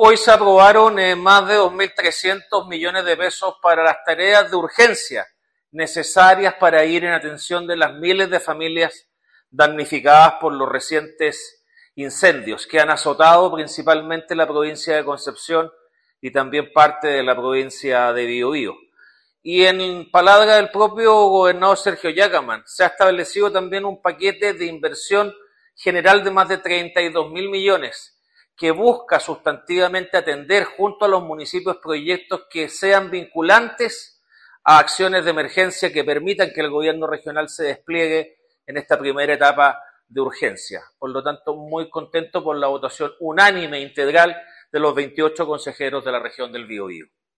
hoy se aprobaron más de 2.300 millones de pesos para las tareas de urgencia necesarias para ir en atención de las miles de familias damnificadas por los recientes incendios que han azotado principalmente la provincia de Concepción y también parte de la provincia de Biobío. Y en palabra del propio gobernador Sergio Yacaman, se ha establecido también un paquete de inversión general de más de 32.000 millones que busca sustantivamente atender junto a los municipios proyectos que sean vinculantes a acciones de emergencia que permitan que el gobierno regional se despliegue en esta primera etapa de urgencia. Por lo tanto, muy contento por la votación unánime integral de los 28 consejeros de la región del Biobío.